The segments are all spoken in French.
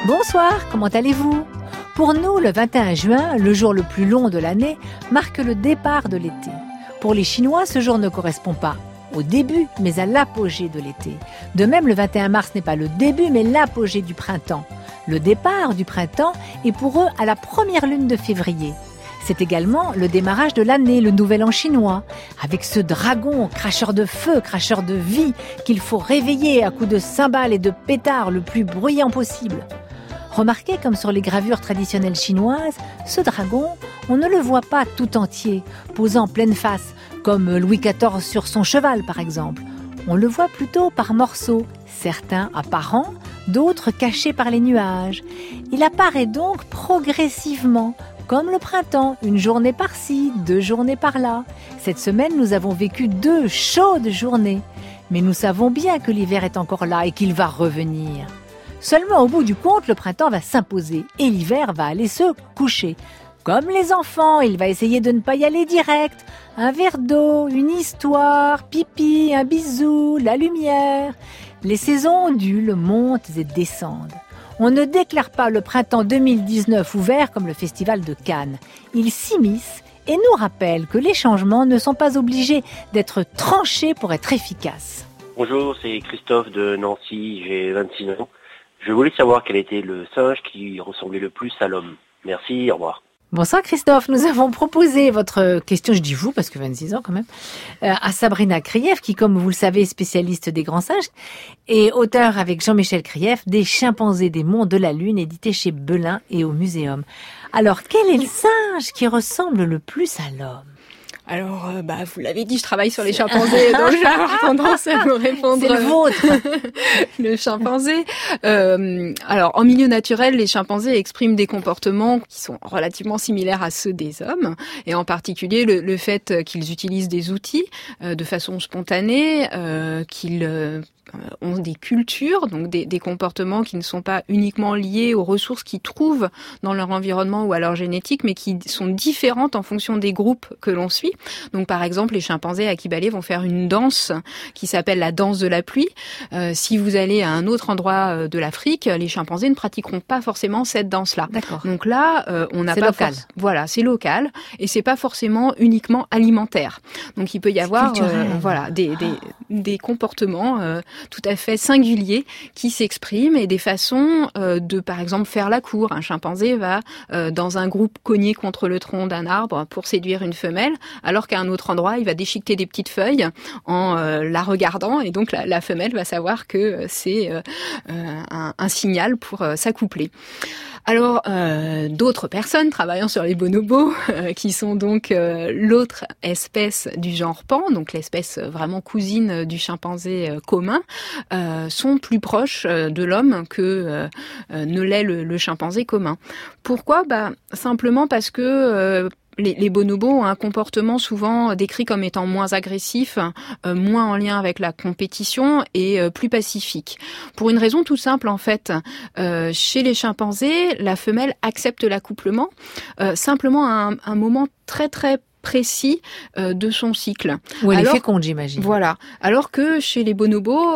Bonsoir, comment allez-vous ? Pour nous, le 21 juin, le jour le plus long de l'année, marque le départ de l'été. Pour les Chinois, ce jour ne correspond pas au début, mais à l'apogée de l'été. De même, le 21 mars n'est pas le début, mais l'apogée du printemps. Le départ du printemps est pour eux à la première lune de février. C'est également le démarrage de l'année, le nouvel an chinois, avec ce dragon cracheur de feu, cracheur de vie, qu'il faut réveiller à coups de cymbales et de pétards le plus bruyant possible. Remarquez comme sur les gravures traditionnelles chinoises, ce dragon, on ne le voit pas tout entier, posant pleine face, comme Louis XIV sur son cheval par exemple. On le voit plutôt par morceaux, certains apparents, d'autres cachés par les nuages. Il apparaît donc progressivement, comme le printemps, une journée par-ci, 2 journées par-là. Cette semaine, nous avons vécu 2 chaudes journées. Mais nous savons bien que l'hiver est encore là et qu'il va revenir. Seulement au bout du compte, le printemps va s'imposer et l'hiver va aller se coucher. Comme les enfants, il va essayer de ne pas y aller direct. Un verre d'eau, une histoire, pipi, un bisou, la lumière. Les saisons ondulent, montent et descendent. On ne déclare pas le printemps 2019 ouvert comme le festival de Cannes. Il s'immisce et nous rappelle que les changements ne sont pas obligés d'être tranchés pour être efficaces. Bonjour, c'est Christophe de Nancy, j'ai 26 ans. Je voulais savoir quel était le singe qui ressemblait le plus à l'homme. Merci, au revoir. Bonsoir Christophe, nous avons proposé votre question, je dis vous parce que 26 ans quand même, à Sabrina Krief qui, comme vous le savez, est spécialiste des grands singes et auteur avec Jean-Michel Krief des chimpanzés des monts de la Lune, édité chez Belin et au Muséum. Alors, quel est le singe qui ressemble le plus à l'homme ? Alors, vous l'avez dit, je travaille sur les chimpanzés, donc je vais avoir tendance à vous répondre. C'est le vôtre. Le chimpanzé. Alors, en milieu naturel, les chimpanzés expriment des comportements qui sont relativement similaires à ceux des hommes, et en particulier le fait qu'ils utilisent des outils de façon spontanée, qu'ils ont des cultures, donc des comportements qui ne sont pas uniquement liés aux ressources qu'ils trouvent dans leur environnement ou à leur génétique, mais qui sont différentes en fonction des groupes que l'on suit. Donc par exemple, les chimpanzés à Kibale vont faire une danse qui s'appelle la danse de la pluie. Si vous allez à un autre endroit de l'Afrique, les chimpanzés ne pratiqueront pas forcément cette danse-là. D'accord. Donc là, on n'a pas local. Voilà, c'est local et c'est pas forcément uniquement alimentaire. Donc il peut y avoir des comportements tout à fait singuliers qui s'expriment et des façons de, par exemple, faire la cour. Un chimpanzé va, dans un groupe, cogner contre le tronc d'un arbre pour séduire une femelle, alors qu'à un autre endroit, il va déchiqueter des petites feuilles en la regardant et donc la femelle va savoir que c'est un signal pour s'accoupler. Alors, d'autres personnes travaillant sur les bonobos, qui sont donc l'autre espèce du genre Pan, donc l'espèce vraiment cousine du chimpanzé commun, sont plus proches de l'homme que ne l'est le chimpanzé commun. Pourquoi ? Simplement parce que les bonobos ont un comportement souvent décrit comme étant moins agressif, moins en lien avec la compétition et plus pacifique. Pour une raison tout simple en fait, chez les chimpanzés, la femelle accepte l'accouplement simplement à un moment très très précis de son cycle. Où elle est féconde, j'imagine. Voilà. Alors que chez les bonobos,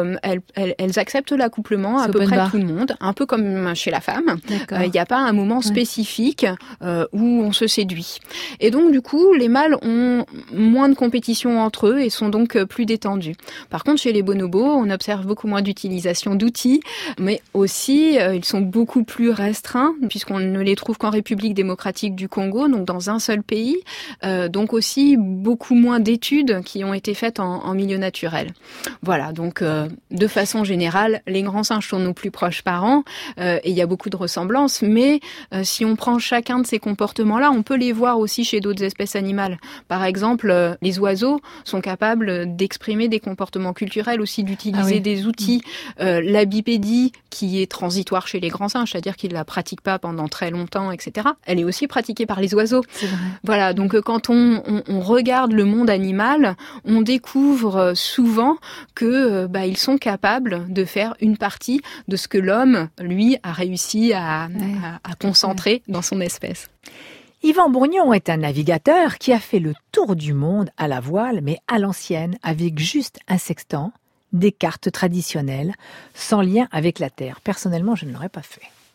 elles acceptent l'accouplement à peu près tout le monde, un peu comme chez la femme. Il n'y a pas un moment spécifique où on se séduit. Et donc, du coup, les mâles ont moins de compétition entre eux et sont donc plus détendus. Par contre, chez les bonobos, on observe beaucoup moins d'utilisation d'outils, mais aussi, ils sont beaucoup plus restreints, puisqu'on ne les trouve qu'en République démocratique du Congo, donc dans un seul pays. Donc aussi beaucoup moins d'études qui ont été faites en milieu naturel. Voilà, donc de façon générale, les grands singes sont nos plus proches parents et il y a beaucoup de ressemblances, mais si on prend chacun de ces comportements-là, on peut les voir aussi chez d'autres espèces animales. Par exemple, les oiseaux sont capables d'exprimer des comportements culturels, aussi d'utiliser des outils. La bipédie, qui est transitoire chez les grands singes, c'est-à-dire qu'ils ne la pratiquent pas pendant très longtemps, etc., elle est aussi pratiquée par les oiseaux. C'est vrai. Voilà, donc quand on regarde le monde animal, on découvre souvent que ils sont capables de faire une partie de ce que l'homme, lui, a réussi à concentrer dans son espèce. Yvan Bourgnon est un navigateur qui a fait le tour du monde à la voile, mais à l'ancienne, avec juste un sextant, des cartes traditionnelles, sans lien avec la Terre. Personnellement, je ne l'aurais pas fait.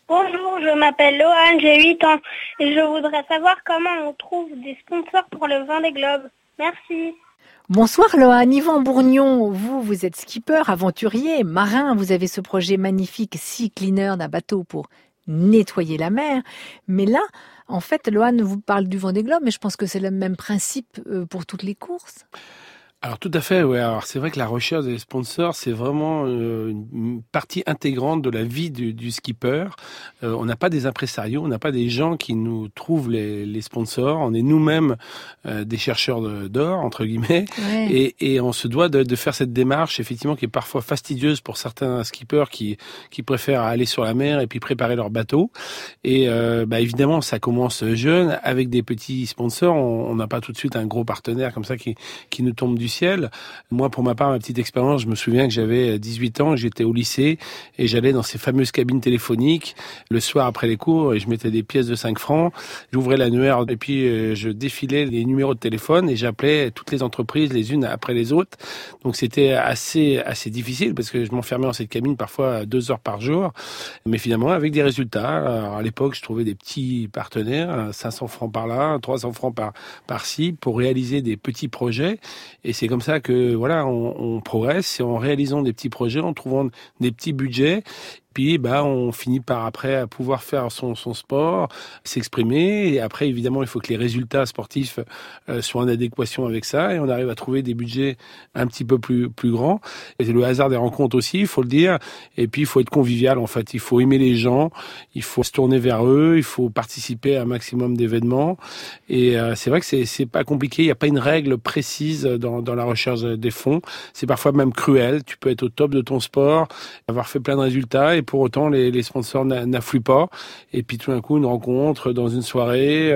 Bonjour, je m'appelle Loane, j'ai 8 ans et je voudrais savoir comment on trouve des sponsors pour le Vendée Globe. Merci. Bonsoir Loane, Yvan Bourgnon, vous êtes skipper, aventurier, marin, vous avez ce projet magnifique Sea Cleaner d'un bateau pour nettoyer la mer. Mais là, en fait, Loane vous parle du Vendée Globe, mais je pense que c'est le même principe pour toutes les courses. Alors tout à fait, ouais. Alors c'est vrai que la recherche des sponsors, c'est vraiment une partie intégrante de la vie du skipper. On n'a pas des impresarios, on n'a pas des gens qui nous trouvent les sponsors. On est nous-mêmes des chercheurs d'or entre guillemets, ouais. et on se doit de faire cette démarche effectivement qui est parfois fastidieuse pour certains skippers qui préfèrent aller sur la mer et puis préparer leur bateau. Et évidemment, ça commence jeune avec des petits sponsors. On n'a pas tout de suite un gros partenaire comme ça qui nous tombe du ciel. Moi, pour ma part, ma petite expérience, je me souviens que j'avais 18 ans, j'étais au lycée et j'allais dans ces fameuses cabines téléphoniques le soir après les cours et je mettais des pièces de 5 francs. J'ouvrais l'annuaire et puis je défilais les numéros de téléphone et j'appelais toutes les entreprises les unes après les autres. Donc c'était assez difficile parce que je m'enfermais dans cette cabine parfois 2 heures par jour. Mais finalement, avec des résultats. Alors, à l'époque, je trouvais des petits partenaires, 500 francs par là, 300 francs par-ci pour réaliser des petits projets. Et c'est comme ça que voilà, on progresse, c'est en réalisant des petits projets, en trouvant des petits budgets. Puis on finit par après à pouvoir faire son sport, s'exprimer. Et après, évidemment, il faut que les résultats sportifs soient en adéquation avec ça. Et on arrive à trouver des budgets un petit peu plus grands. Et c'est le hasard des rencontres aussi, il faut le dire. Et puis, il faut être convivial, en fait. Il faut aimer les gens, il faut se tourner vers eux, il faut participer à un maximum d'événements. Et c'est vrai que c'est pas compliqué. Il n'y a pas une règle précise dans la recherche des fonds. C'est parfois même cruel. Tu peux être au top de ton sport, avoir fait plein de résultats. Et pour autant, les sponsors n'affluent pas. Et puis tout d'un coup, une rencontre dans une soirée,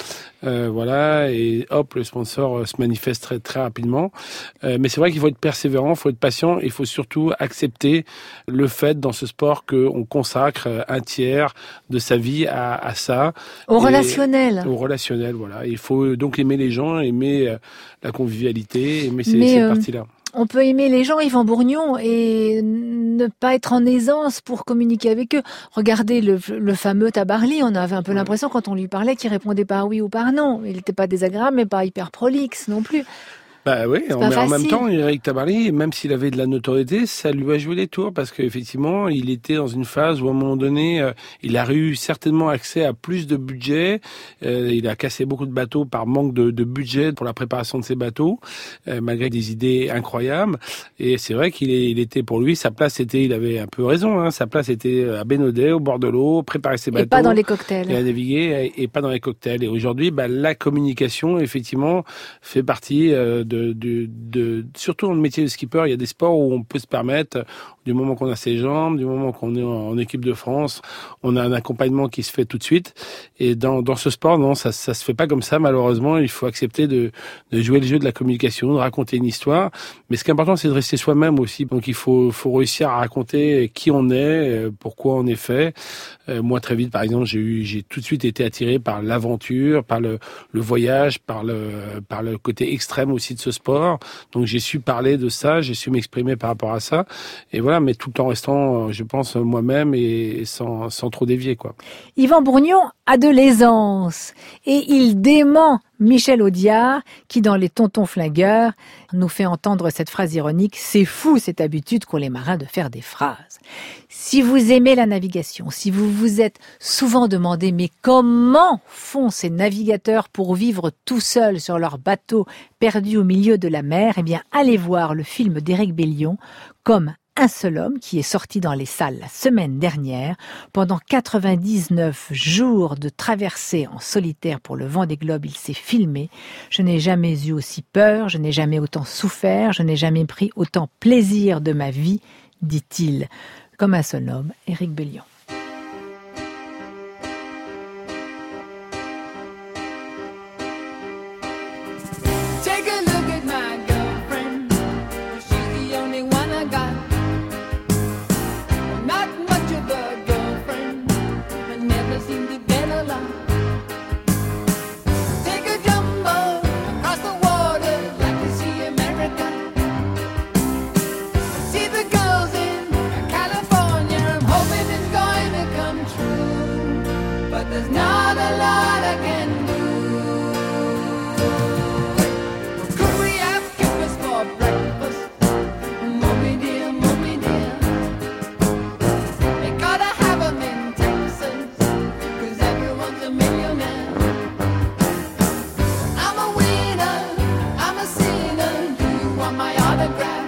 voilà, et hop, le sponsor se manifeste très, très rapidement. Mais c'est vrai qu'il faut être persévérant, il faut être patient, il faut surtout accepter le fait dans ce sport qu'on consacre un tiers de sa vie à ça. Au relationnel. Au relationnel, voilà. Il faut donc aimer les gens, aimer la convivialité, aimer cette partie-là. On peut aimer les gens, Yvan Bourgnon, et ne pas être en aisance pour communiquer avec eux. Regardez le fameux Tabarly, on avait un peu l'impression quand on lui parlait qu'il répondait par oui ou par non. Il n'était pas désagréable, mais pas hyper prolixe non plus. Oui, mais en même temps, Eric Tabarly, même s'il avait de la notoriété, ça lui a joué les tours parce qu'effectivement, il était dans une phase où à un moment donné, il a eu certainement accès à plus de budget. Il a cassé beaucoup de bateaux par manque de budget pour la préparation de ses bateaux, malgré des idées incroyables. Et c'est vrai qu'il était pour lui, sa place était, il avait un peu raison, hein, sa place était à Bénodet, au bord de l'eau, préparer ses bateaux. Et pas dans les cocktails. Et à naviguer, et pas dans les cocktails. Et aujourd'hui, la communication, effectivement, fait partie surtout dans le métier de skipper, il y a des sports où on peut se permettre, du moment qu'on a ses jambes, du moment qu'on est en équipe de France, on a un accompagnement qui se fait tout de suite. Et dans ce sport, non, ça se fait pas comme ça, malheureusement. Il faut accepter de jouer le jeu de la communication, de raconter une histoire. Mais ce qui est important, c'est de rester soi-même aussi. Donc il faut réussir à raconter qui on est, pourquoi on est fait. Moi, très vite, par exemple, j'ai tout de suite été attiré par l'aventure, par le voyage, par le côté extrême aussi de ce sport. Donc j'ai su parler de ça, j'ai su m'exprimer par rapport à ça. Et voilà, mais tout en restant, je pense, moi-même et sans trop dévier, quoi. Yvan Bourgnon a de l'aisance et il dément Michel Audiard qui, dans Les Tontons Flingueurs, nous fait entendre cette phrase ironique « C'est fou cette habitude qu'ont les marins de faire des phrases ». Si vous aimez la navigation, si vous vous êtes souvent demandé « Mais comment font ces navigateurs pour vivre tout seuls sur leur bateau perdu au milieu de la mer ?» Eh bien, allez voir le film d'Éric Bellion comme Un seul homme qui est sorti dans les salles la semaine dernière. Pendant 99 jours de traversée en solitaire pour le Vendée Globe, il s'est filmé. Je n'ai jamais eu aussi peur, je n'ai jamais autant souffert, je n'ai jamais pris autant plaisir de ma vie, dit-il. Comme un seul homme, Éric Bellion. See the girls in California, I'm hoping it's gonna want my autograph.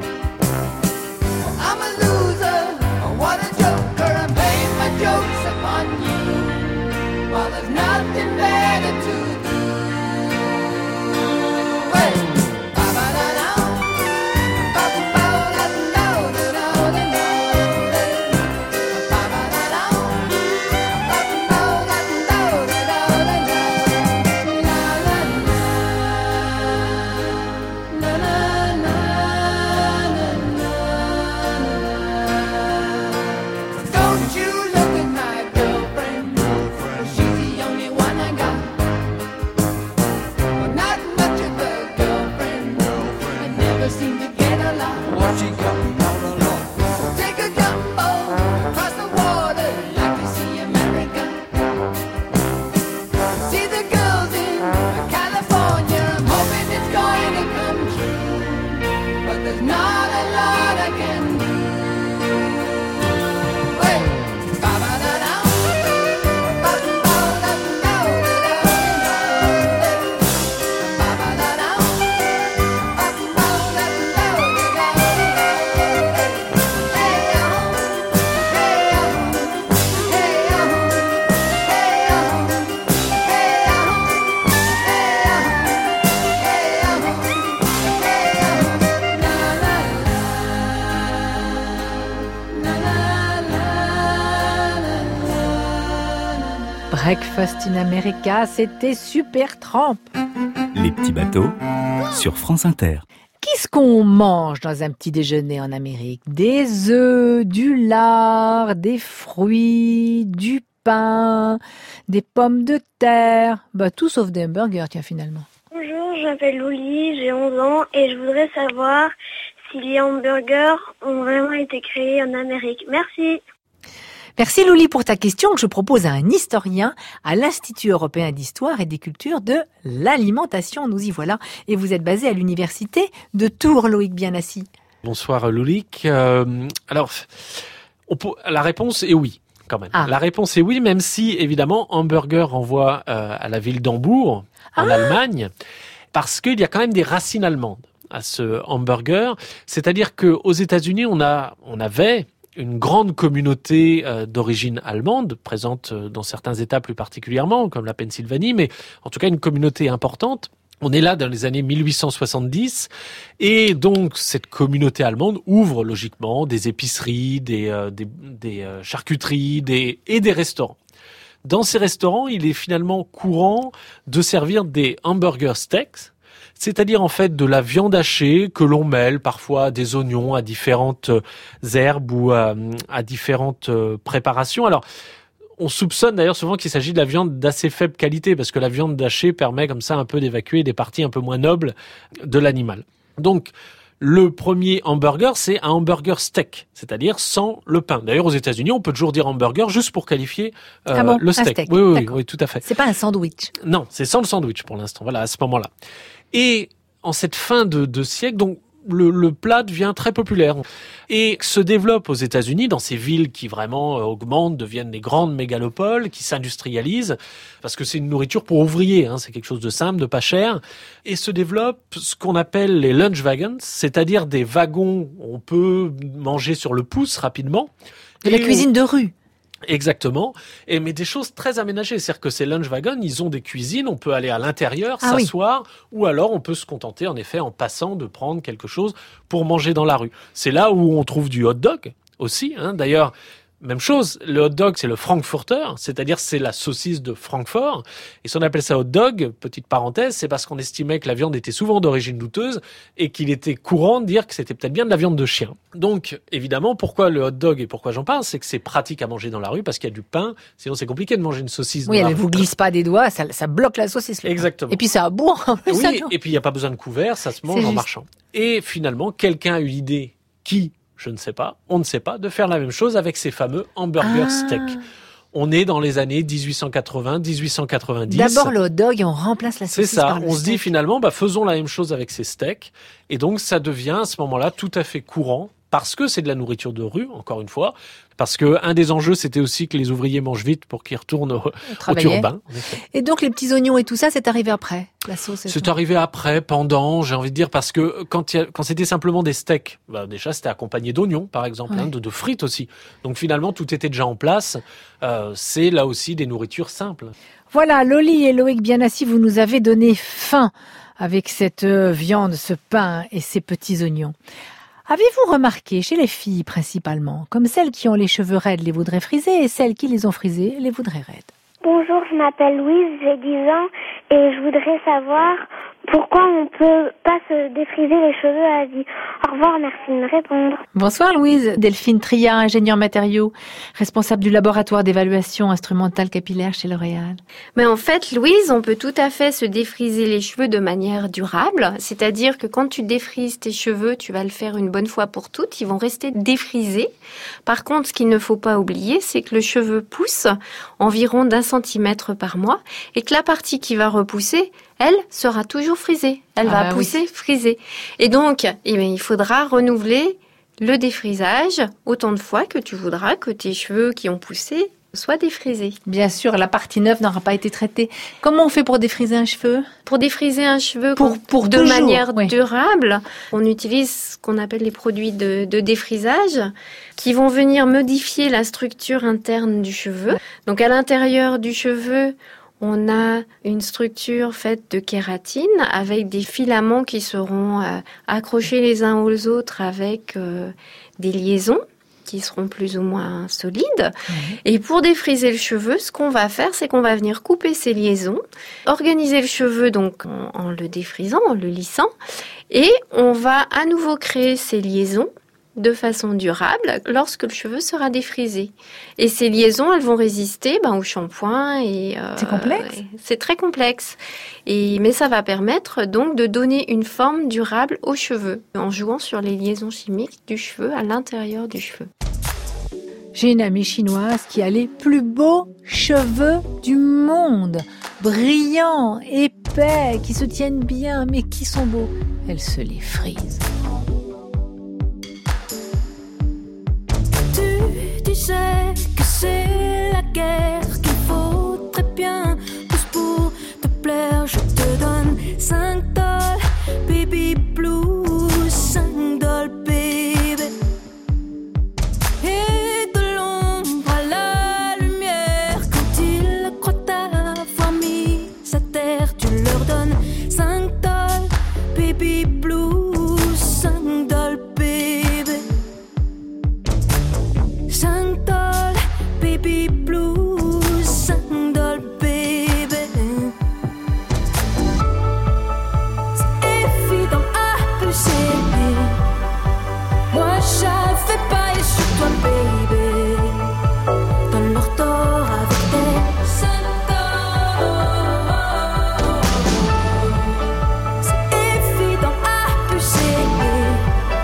I'm a loser, what a joker, I'm playing my jokes upon you, while there's nothing better to do. Hey! Ba-ba-da-da, ba-ba-ba-da-da-da-da-da-da-da. Breakfast in America, c'était Supertramp. Les petits bateaux sur France Inter. Qu'est-ce qu'on mange dans un petit déjeuner en Amérique? Des œufs, du lard, des fruits, du pain, des pommes de terre. Tout sauf des hamburgers, tiens, finalement. Bonjour, je m'appelle Louli, j'ai 11 ans et je voudrais savoir si les hamburgers ont vraiment été créés en Amérique. Merci. Merci Louli pour ta question que je propose à un historien à l'Institut européen d'histoire et des cultures de l'alimentation. Nous y voilà. Et vous êtes basé à l'université de Tours, Loïc Bianassi. Bonsoir Loïc. Alors, la réponse est oui. Quand même. La réponse est oui, même si, évidemment, hamburger renvoie à la ville d'Hambourg, en Allemagne, parce qu'il y a quand même des racines allemandes à ce hamburger. C'est-à-dire qu'aux États-Unis, on avait une grande communauté d'origine allemande, présente dans certains États plus particulièrement, comme la Pennsylvanie, mais en tout cas une communauté importante. On est là dans les années 1870 et donc cette communauté allemande ouvre logiquement des épiceries, des charcuteries et des restaurants. Dans ces restaurants, il est finalement courant de servir des hamburger steaks, c'est-à-dire en fait de la viande hachée que l'on mêle parfois à des oignons, à différentes herbes ou à différentes préparations. Alors, on soupçonne d'ailleurs souvent qu'il s'agit de la viande d'assez faible qualité parce que la viande hachée permet comme ça un peu d'évacuer des parties un peu moins nobles de l'animal. Donc, le premier hamburger, c'est un hamburger steak, c'est-à-dire sans le pain. D'ailleurs, aux États-Unis, on peut toujours dire hamburger juste pour qualifier le steak. Oui, tout à fait. C'est pas un sandwich. Non, c'est sans le sandwich pour l'instant. Voilà, à ce moment-là. Et en cette fin de siècle, donc le plat devient très populaire et se développe aux États-Unis dans ces villes qui vraiment augmentent, deviennent des grandes mégalopoles, qui s'industrialisent parce que c'est une nourriture pour ouvriers, c'est quelque chose de simple, de pas cher, et se développe ce qu'on appelle les lunch wagons, c'est-à-dire des wagons où on peut manger sur le pouce rapidement. De la cuisine de rue. Exactement, mais des choses très aménagées, c'est-à-dire que ces lunch wagons, ils ont des cuisines, on peut aller à l'intérieur, s'asseoir, ou alors on peut se contenter en effet en passant de prendre quelque chose pour manger dans la rue. C'est là où on trouve du hot dog aussi, d'ailleurs. Même chose, le hot dog, c'est le Frankfurter, c'est-à-dire c'est la saucisse de Francfort. Et si on appelle ça hot dog, petite parenthèse, c'est parce qu'on estimait que la viande était souvent d'origine douteuse et qu'il était courant de dire que c'était peut-être bien de la viande de chien. Donc, évidemment, pourquoi le hot dog et pourquoi j'en parle, c'est que c'est pratique à manger dans la rue parce qu'il y a du pain. Sinon, c'est compliqué de manger une saucisse. Oui, elle vous glisse pas des doigts, ça bloque la saucisse. Exactement. Et puis ça aboie. Oui, et puis il n'y a pas besoin de couvert, ça se mange en marchant. Et finalement, quelqu'un a eu l'idée je ne sais pas, on ne sait pas, de faire la même chose avec ces fameux hamburger steaks. On est dans les années 1880, 1890. D'abord le hot dog et on remplace la saucisse. C'est ça, par le on steak. se dit finalement, faisons la même chose avec ces steaks. Et donc ça devient à ce moment-là tout à fait courant parce que c'est de la nourriture de rue, encore une fois, parce que un des enjeux, c'était aussi que les ouvriers mangent vite pour qu'ils retournent au turbin. Et donc les petits oignons et tout ça, c'est arrivé après, la sauce. C'est arrivé après, pendant, j'ai envie de dire, parce que quand c'était simplement des steaks, déjà c'était accompagné d'oignons, par exemple, de frites aussi. Donc finalement, tout était déjà en place. C'est là aussi des nourritures simples. Voilà, Loli et Loïc Bianassi, vous nous avez donné faim avec cette viande, ce pain et ces petits oignons. Avez-vous remarqué, chez les filles principalement, comme celles qui ont les cheveux raides les voudraient frisés et celles qui les ont frisés les voudraient raides? Bonjour, je m'appelle Louise, j'ai 10 ans et je voudrais savoir pourquoi on ne peut pas se défriser les cheveux à vie. Au revoir, merci de me répondre. Bonsoir Louise, Delphine Triat, ingénieure matériaux, responsable du laboratoire d'évaluation instrumentale capillaire chez L'Oréal. Mais en fait, Louise, on peut tout à fait se défriser les cheveux de manière durable. C'est-à-dire que quand tu défrises tes cheveux, tu vas le faire une bonne fois pour toutes. Ils vont rester défrisés. Par contre, ce qu'il ne faut pas oublier, c'est que le cheveu pousse environ d'1 centimètre par mois et que la partie qui va repousser, elle sera toujours frisée. Elle va pousser frisée. Et donc, il faudra renouveler le défrisage autant de fois que tu voudras que tes cheveux qui ont poussé soient défrisés. Bien sûr, la partie neuve n'aura pas été traitée. Comment on fait pour défriser un cheveu? Pour défriser un cheveu de manière durable, on utilise ce qu'on appelle les produits de défrisage qui vont venir modifier la structure interne du cheveu. Donc à l'intérieur du cheveu, on a une structure faite de kératine avec des filaments qui seront accrochés les uns aux autres avec des liaisons qui seront plus ou moins solides. Et pour défriser le cheveu, ce qu'on va faire, c'est qu'on va venir couper ces liaisons, organiser le cheveu donc en le défrisant, en le lissant, et on va à nouveau créer ces liaisons de façon durable lorsque le cheveu sera défrisé. Et ces liaisons, elles vont résister au shampoing. C'est complexe. C'est très complexe. Mais ça va permettre donc de donner une forme durable aux cheveux en jouant sur les liaisons chimiques du cheveu à l'intérieur du cheveu. J'ai une amie chinoise qui a les plus beaux cheveux du monde. Brillants, épais, qui se tiennent bien, mais qui sont beaux. Elle se les frise. Tu sais que c'est la guerre qu'il faut très bien. Tous pour te plaire, je te donne 5 $, baby blues, 5 $, baby. Et de l'ombre à la lumière, quand ils croient t'avoir mis à terre, tu leur donnes 5 $, baby blues, 5 $, baby. 5 $, baby blues, 5 $, baby. C'est évident à pousser. Moi j'avais pas sur toi, baby. Donne leur tort avec tes 5 $. C'est évident à pousser.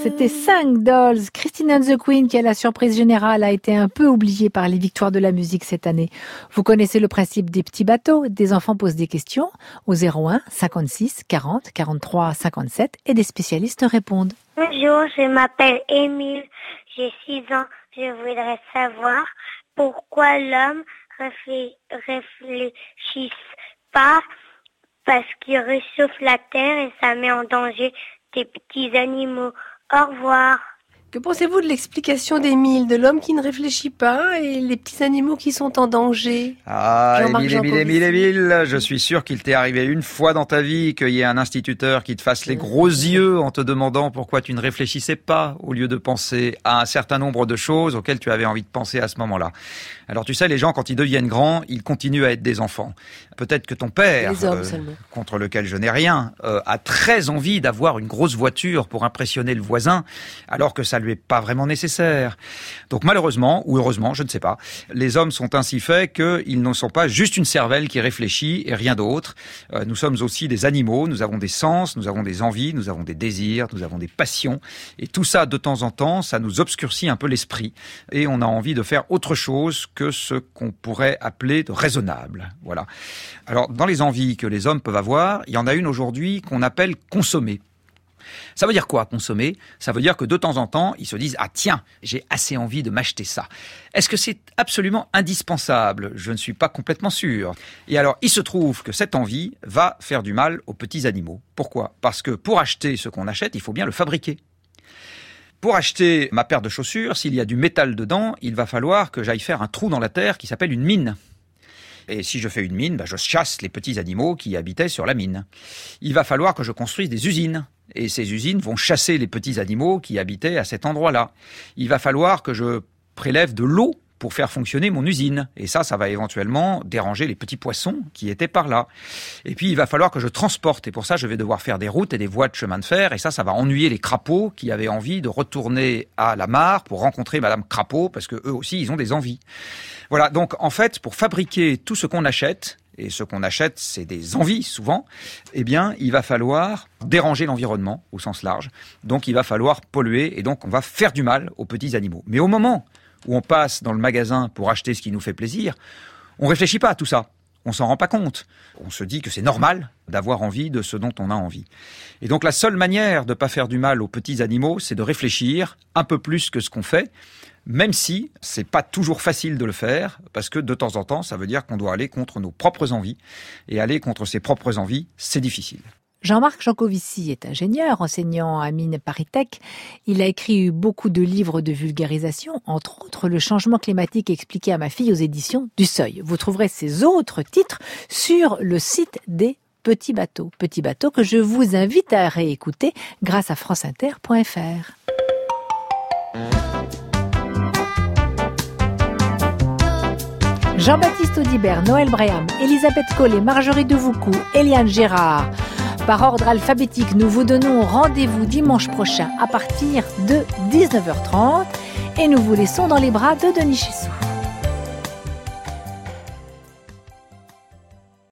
c'était 5 Dolls. Christine and the Queen, qui à la surprise générale a été un peu oubliée par les victoires de la musique cette année. Vous connaissez le principe des petits bateaux. Des enfants posent des questions au 01 56 40 43 57 et des spécialistes répondent. Bonjour, je m'appelle Émile, j'ai 6 ans. Je voudrais savoir pourquoi l'homme réfléchisse pas parce qu'il réchauffe la terre et ça met en danger des petits animaux. Au revoir. Que pensez-vous de l'explication d'Émile, de l'homme qui ne réfléchit pas et les petits animaux qui sont en danger? Ah, Émile, je suis sûr qu'il t'est arrivé une fois dans ta vie qu'il y ait un instituteur qui te fasse les gros yeux en te demandant pourquoi tu ne réfléchissais pas au lieu de penser à un certain nombre de choses auxquelles tu avais envie de penser à ce moment-là. Alors tu sais, les gens, quand ils deviennent grands, ils continuent à être des enfants. Peut-être que ton père, contre lequel je n'ai rien, a très envie d'avoir une grosse voiture pour impressionner le voisin, alors que ça lui est pas vraiment nécessaire. Donc malheureusement, ou heureusement, je ne sais pas, les hommes sont ainsi faits qu'ils ne sont pas juste une cervelle qui réfléchit et rien d'autre. Nous sommes aussi des animaux, nous avons des sens, nous avons des envies, nous avons des désirs, nous avons des passions. Et tout ça, de temps en temps, ça nous obscurcit un peu l'esprit. Et on a envie de faire autre chose que ce qu'on pourrait appeler de raisonnable. Voilà. Alors, dans les envies que les hommes peuvent avoir, il y en a une aujourd'hui qu'on appelle consommer. Ça veut dire quoi, consommer? Ça veut dire que de temps en temps, ils se disent « Ah tiens, j'ai assez envie de m'acheter ça ». Est-ce que c'est absolument indispensable? Je ne suis pas complètement sûr. Et alors, il se trouve que cette envie va faire du mal aux petits animaux. Pourquoi? Parce que pour acheter ce qu'on achète, il faut bien le fabriquer. Pour acheter ma paire de chaussures, s'il y a du métal dedans, il va falloir que j'aille faire un trou dans la terre qui s'appelle une mine. Et si je fais une mine, je chasse les petits animaux qui habitaient sur la mine. Il va falloir que je construise des usines. Et ces usines vont chasser les petits animaux qui habitaient à cet endroit-là. Il va falloir que je prélève de l'eau pour faire fonctionner mon usine. Et ça va éventuellement déranger les petits poissons qui étaient par là. Et puis, il va falloir que je transporte. Et pour ça, je vais devoir faire des routes et des voies de chemin de fer. Et ça va ennuyer les crapauds qui avaient envie de retourner à la mare pour rencontrer Madame Crapaud, parce que eux aussi, ils ont des envies. Voilà. Donc, en fait, pour fabriquer tout ce qu'on achète, et ce qu'on achète, c'est des envies, souvent, eh bien, il va falloir déranger l'environnement, au sens large. Donc, il va falloir polluer, et donc, on va faire du mal aux petits animaux. Mais au moment où on passe dans le magasin pour acheter ce qui nous fait plaisir, on réfléchit pas à tout ça. On s'en rend pas compte. On se dit que c'est normal d'avoir envie de ce dont on a envie. Et donc, la seule manière de pas faire du mal aux petits animaux, c'est de réfléchir un peu plus que ce qu'on fait, même si c'est pas toujours facile de le faire, parce que de temps en temps, ça veut dire qu'on doit aller contre nos propres envies. Et aller contre ses propres envies, c'est difficile. Jean-Marc Jancovici est ingénieur, enseignant à Mines ParisTech. Il a écrit beaucoup de livres de vulgarisation, entre autres Le changement climatique expliqué à ma fille aux éditions du Seuil. Vous trouverez ces autres titres sur le site des Petits Bateaux. Petits Bateaux que je vous invite à réécouter grâce à franceinter.fr. Jean-Baptiste Audibert, Noël Braham, Elisabeth Collet, Marjorie Devoucou, Eliane Gérard. Par ordre alphabétique, nous vous donnons rendez-vous dimanche prochain à partir de 19h30 et nous vous laissons dans les bras de Denis Chessou.